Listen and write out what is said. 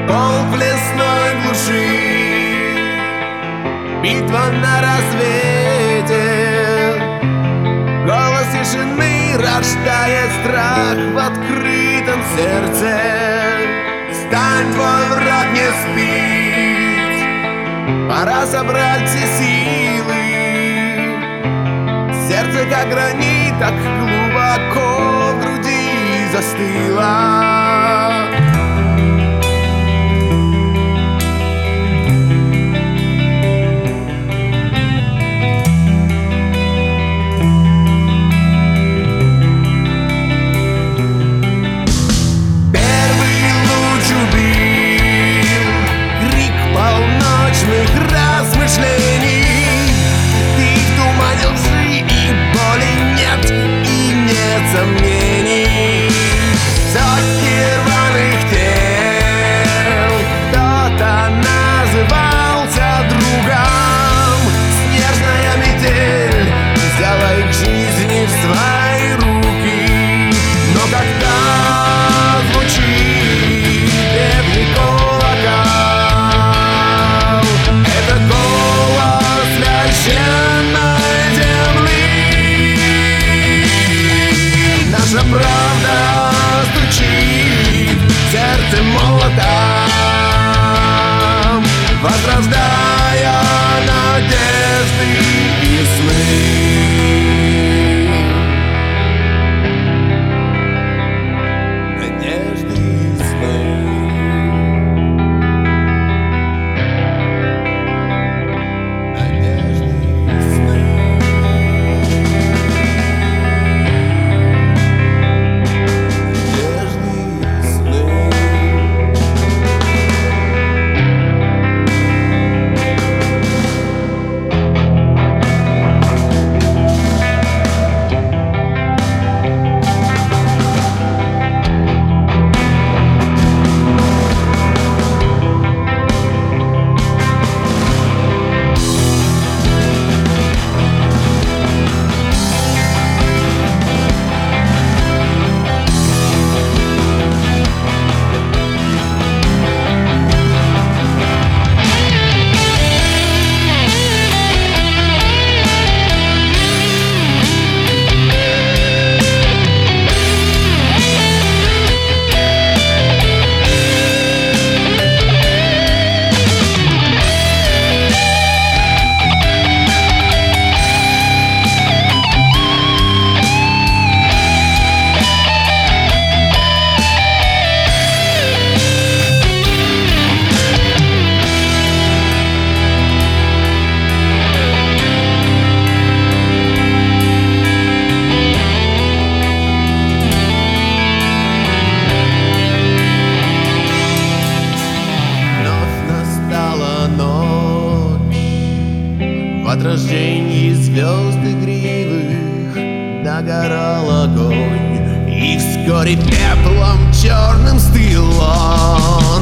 Полк в лесной глуши, битва на рассвете, голос тишины рождает страх в открытом сердце. Встань, твой враг не спит, пора собрать все силы. Сердце, как гранит, так глубоко в груди застыло. Сомнений, сотни рваных тел, кто-то назывался другом. Снежная метель взяла их жизни в свои руки. Но когда звучит древний колокол, это голос священной земли. Наша правда стучит сердце молотом, возрождая надежды и сны. Надежды и сны. Надежды и сны. В отражении звезд игривых догорал огонь, и вскоре пеплом черным стыл он.